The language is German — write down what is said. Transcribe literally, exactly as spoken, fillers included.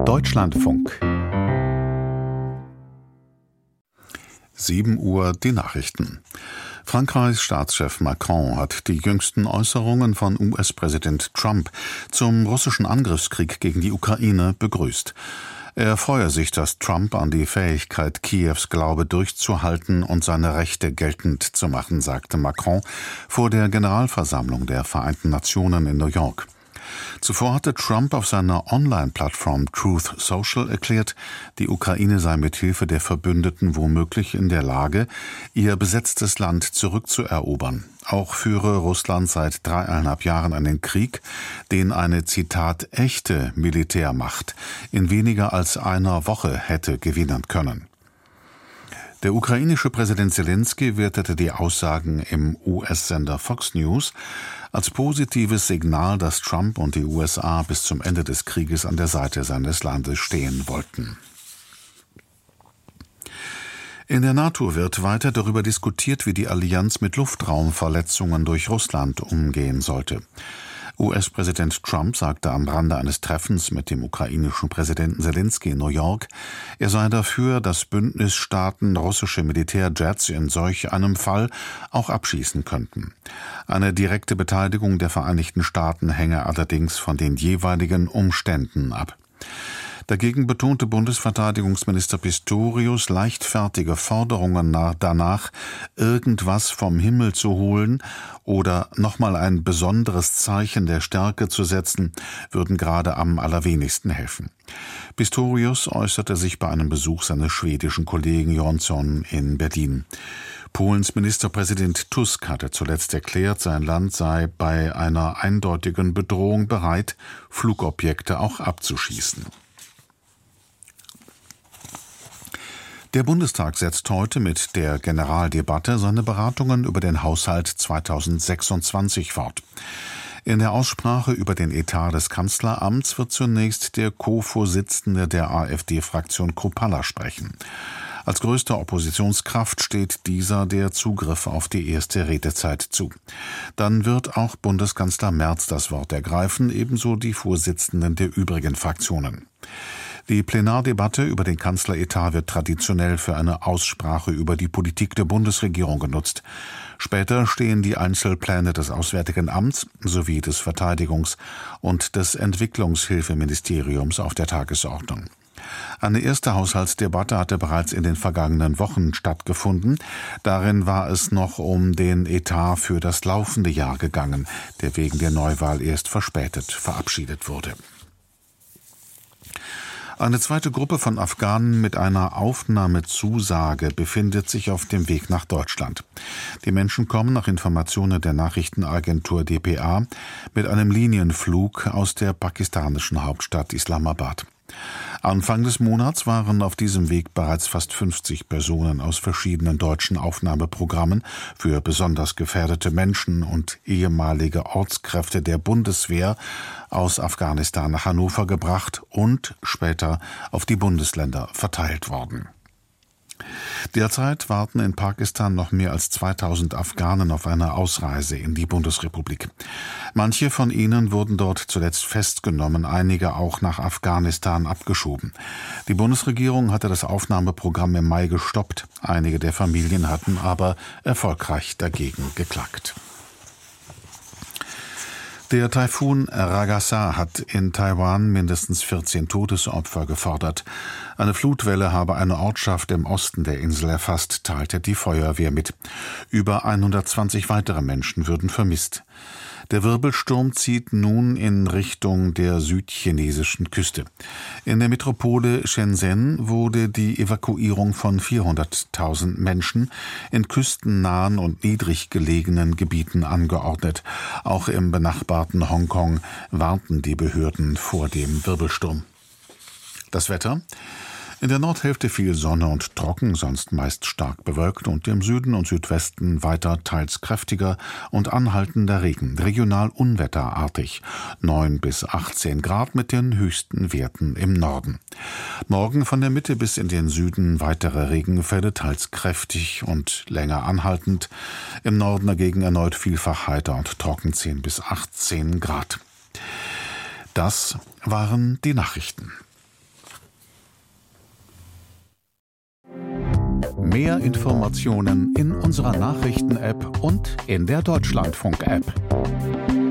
Deutschlandfunk. sieben Uhr die Nachrichten. Frankreichs Staatschef Macron hat die jüngsten Äußerungen von U S-Präsident Trump zum russischen Angriffskrieg gegen die Ukraine begrüßt. Er freue sich, dass Trump an die Fähigkeit Kiews glaube, durchzuhalten und seine Rechte geltend zu machen, sagte Macron vor der Generalversammlung der Vereinten Nationen in New York. Zuvor hatte Trump auf seiner Online-Plattform Truth Social erklärt, die Ukraine sei mit Hilfe der Verbündeten womöglich in der Lage, ihr besetztes Land zurückzuerobern. Auch führe Russland seit dreieinhalb Jahren einen Krieg, den eine, Zitat, echte Militärmacht in weniger als einer Woche hätte gewinnen können. Der ukrainische Präsident Selenskyj wertete die Aussagen im U S-Sender Fox News als positives Signal, dass Trump und die U S A bis zum Ende des Krieges an der Seite seines Landes stehen wollten. In der NATO wird weiter darüber diskutiert, wie die Allianz mit Luftraumverletzungen durch Russland umgehen sollte. U S-Präsident Trump sagte am Rande eines Treffens mit dem ukrainischen Präsidenten Selenskyj in New York, er sei dafür, dass Bündnisstaaten russische Militärjets in solch einem Fall auch abschießen könnten. Eine direkte Beteiligung der Vereinigten Staaten hänge allerdings von den jeweiligen Umständen ab. Dagegen betonte Bundesverteidigungsminister Pistorius leichtfertige Forderungen danach, irgendwas vom Himmel zu holen oder nochmal ein besonderes Zeichen der Stärke zu setzen, würden gerade am allerwenigsten helfen. Pistorius äußerte sich bei einem Besuch seines schwedischen Kollegen Jonsson in Berlin. Polens Ministerpräsident Tusk hatte zuletzt erklärt, sein Land sei bei einer eindeutigen Bedrohung bereit, Flugobjekte auch abzuschießen. Der Bundestag setzt heute mit der Generaldebatte seine Beratungen über den Haushalt zweitausendsechsundzwanzig fort. In der Aussprache über den Etat des Kanzleramts wird zunächst der Co-Vorsitzende der AfD-Fraktion Kruppalla sprechen. Als größter Oppositionskraft steht dieser der Zugriff auf die erste Redezeit zu. Dann wird auch Bundeskanzler Merz das Wort ergreifen, ebenso die Vorsitzenden der übrigen Fraktionen. Die Plenardebatte über den Kanzleretat wird traditionell für eine Aussprache über die Politik der Bundesregierung genutzt. Später stehen die Einzelpläne des Auswärtigen Amts sowie des Verteidigungs- und des Entwicklungshilfeministeriums auf der Tagesordnung. Eine erste Haushaltsdebatte hatte bereits in den vergangenen Wochen stattgefunden. Darin war es noch um den Etat für das laufende Jahr gegangen, der wegen der Neuwahl erst verspätet verabschiedet wurde. Eine zweite Gruppe von Afghanen mit einer Aufnahmezusage befindet sich auf dem Weg nach Deutschland. Die Menschen kommen nach Informationen der Nachrichtenagentur D P A mit einem Linienflug aus der pakistanischen Hauptstadt Islamabad. Anfang des Monats waren auf diesem Weg bereits fast fünfzig Personen aus verschiedenen deutschen Aufnahmeprogrammen für besonders gefährdete Menschen und ehemalige Ortskräfte der Bundeswehr aus Afghanistan nach Hannover gebracht und später auf die Bundesländer verteilt worden. Derzeit warten in Pakistan noch mehr als zweitausend Afghanen auf eine Ausreise in die Bundesrepublik. Manche von ihnen wurden dort zuletzt festgenommen, einige auch nach Afghanistan abgeschoben. Die Bundesregierung hatte das Aufnahmeprogramm im Mai gestoppt. Einige der Familien hatten aber erfolgreich dagegen geklagt. Der Taifun Ragasa hat in Taiwan mindestens vierzehn Todesopfer gefordert. Eine Flutwelle habe eine Ortschaft im Osten der Insel erfasst, teilte die Feuerwehr mit. Über hundertzwanzig weitere Menschen würden vermisst. Der Wirbelsturm zieht nun in Richtung der südchinesischen Küste. In der Metropole Shenzhen wurde die Evakuierung von vierhunderttausend Menschen in küstennahen und niedrig gelegenen Gebieten angeordnet. Auch im benachbarten Hongkong warnten die Behörden vor dem Wirbelsturm. Das Wetter? In der Nordhälfte viel Sonne und trocken, sonst meist stark bewölkt und im Süden und Südwesten weiter teils kräftiger und anhaltender Regen, regional unwetterartig, neun bis achtzehn Grad mit den höchsten Werten im Norden. Morgen von der Mitte bis in den Süden weitere Regenfälle, teils kräftig und länger anhaltend, im Norden dagegen erneut vielfach heiter und trocken zehn bis achtzehn Grad. Das waren die Nachrichten. Mehr Informationen in unserer Nachrichten-App und in der Deutschlandfunk-App.